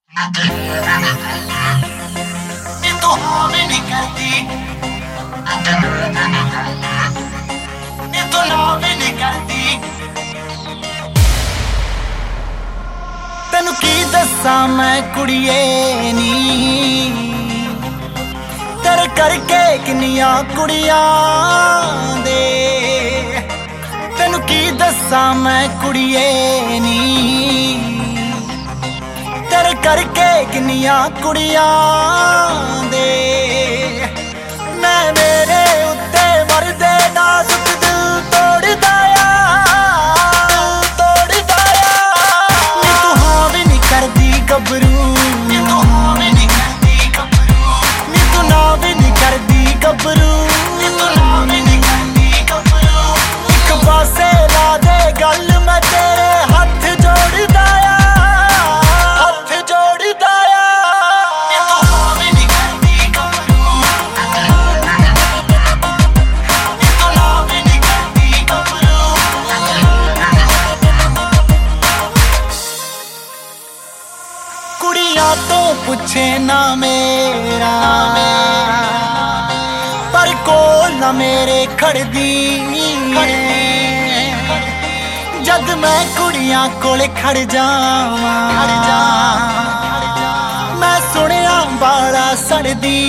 ਨੀ ਤੂੰ ਹਾਂ ਵੀ ਨਹੀਂ ਕਰਦੀ, ਨੀ ਤੂੰ ਨਾ ਵੀ ਨਹੀਂ ਕਰਦੀ। ਤੈਨੂੰ ਕੀ ਦੱਸਾਂ ਮੈਂ ਕੁੜੀਏ ਨੀ, ਤੇਰੇ ਕਰਕੇ ਕਿੰਨੀਆਂ ਕੁੜੀਆਂ ਦੇ। ਤੈਨੂੰ ਕੀ ਦੱਸਾਂ ਮੈਂ ਕੁੜੀਏ ਨੀ, ਤੇਰੇ ਕਰਕੇ ਕਿੰਨੀਆਂ ਕੁੜੀਆਂ ਦੇ। ਮੈਂ ਮੇਰੇ ਉੱਤੇ ਮਰਦੇ ਨਾਜ਼ੁਕ ਦਿਲ ਤੋੜਦਾ ਆ, ਤੋੜਦਾ ਆ। ਨੀ ਤੂੰ ਹਾਂ ਵੀ ਨਹੀਂ ਕਰਦੀ ਗੱਭਰੂ, ਨੀ ਤੂੰ ਹਾਂ ਵੀ ਨਹੀਂ ਕਰਦੀ ਗੱਭਰੂ। ਨੀ ਤੂੰ ਨਾ ਵੀ ਨਹੀਂ ਕਰਦੀ ਗੱਭਰੂ, ਨੀ ਤੂੰ ਨਾ ਵੀ ਨਹੀਂ ਕਰਦੀ ਗੱਭਰੂ। ਇੱਕ ਪਾਸੇ ਲਾ ਦੇ ਗੱਲ ਮੈਂ ਤੇਰੇ ਹੱਥ ਜੋੜਦਾ ਆ, ਹੱਥ ਜੋੜਦਾ ਆ। ਨੀ ਤੂੰ ਹਾਂ ਵੀ ਨਹੀਂ ਕਰਦੀ ਗੱਭਰੂ, ਨੀ ਤੂੰ ਨਾ ਵੀ ਨਹੀਂ ਕਰਦੀ ਗੱਭਰੂ। ਕੁੜੀਆਂ ਤੋਂ ਪੁੱਛੇ ਨਾ ਮੇਰਾ, ਪਰ ਕੋਲ ਨਾ ਮੇਰੇ ਖੜਦੀ ਜਦ ਮੈਂ ਕੁੜੀਆਂ ਕੋਲ ਖੜ ਜਾਵਾਂ। ਮੈਂ ਸੁਣਿਆ ਬਾਲਾ ਸੜਦੀ,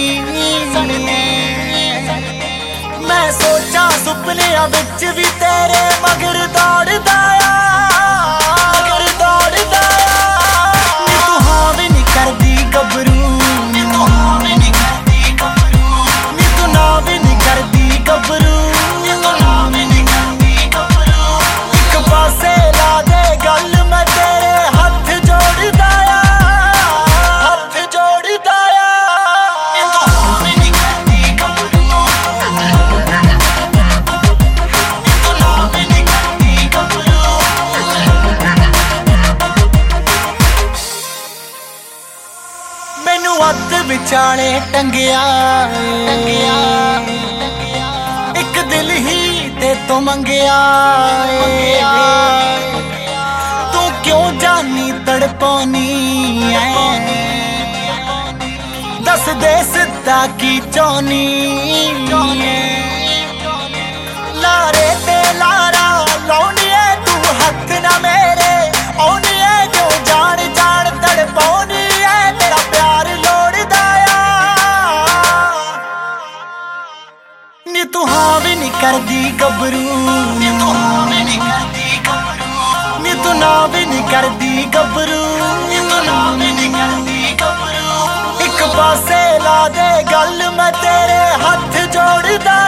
ਮੈਂ ਸੋਚਾਂ ਸੁਪਨਿਆਂ ਵਿੱਚ ਵੀ ਤੇਰੇ ਮਗਰ ਦੌੜਦਾ ਆ, ਮਗਰ ਦੌੜਦਾ ਆ। ਨੀ ਤੂੰ ਹਾਂ ਵੀ ਨਹੀਂ ਕਰਦੀ ਗੱਭਰੂ, ਨੀ ਤੂੰ ਹਾਂ ਵੀ ਨਹੀਂ ਕਰਦੀ ਗੱਭਰੂ। ਨੀ ਤੂੰ ਨਾ ਵੀ ਨਹੀਂ ਕਰਦੀ ਗੱਭਰੂ, ਨੀ ਤੂੰ ਨਾ ਵੀ ਨਹੀਂ ਕਰਦੀ ਗੱਭਰੂ। ਇੱਕ ਪਾਸੇ ਲਾ ਦੇ ਗੱਲ ਮੈਂ ਤੇਰੇ ਹੱਥ ਜੋੜਦਾ ਆ, ਹੱਥ ਜੋੜਦਾ ਆ। ਨੀ ਤੂੰ ਹਾਂ ਵੀ ਨਹੀਂ ਕਰਦੀ ਗੱਭਰੂ, ਨੀ ਤੂੰ ਨਾ ਵੀ ਨਹੀਂ ਕਰਦੀ ਗੱਭਰੂ। ਮੈਨੂੰ ਅੱਧ ਵਿਚਾਲੇ ਟੰਗਿਆ ਇੱਕ ਦਿਲ ਹੀ ਤੇ ਤੋਂ ਮੰਗਿਆ ਏ। ਤੂੰ ਕਿਉਂ ਜਾਨੀ ਤੜਪਾਉਣੀ ਐ, ਦੱਸ ਦੇ ਸਿੱਧਾ ਕੀ ਚਾਹੁੰਨੀ ਐ। ਲਾਰੇ ਤੇ ਲਾਰਾ ਲਾਉਣੀ ਐ ਤੂੰ ਹੱਥ ਨਾ ਮੇਰੇ ਆਉਣੀ ਐ, ਜੋ ਜਾਣ ਜਾਣ ਤੜਪਾਉਣੀ ਐ। ਤੇਰਾ ਪਿਆਰ ਲੋੜਦਾ ਆ, ਨੀ ਤੂੰ ਹਾਂ ਵੀ ਨਹੀਂ ਕਰਦੀ ਗੱਭਰੂ, ਨੀ ਤੂੰ ਹਾਂ ਵੀ ਨਹੀਂ ਕਰਦੀ ਗੱਭਰੂ। ਨੀ ਤੂੰ ਨਾ ਵੀ ਨਹੀਂ ਕਰਦੀ ਗੱਭਰੂ, ਨੀ ਤੂੰ ਨਾ ਵੀ ਨਹੀਂ ਕਰਦੀ ਗੱਭਰੂ। ਇੱਕ ਪਾਸੇ ਲਾ ਦੇ ਗੱਲ ਮੈਂ ਤੇਰੇ ਹੱਥ ਜੋੜਦਾ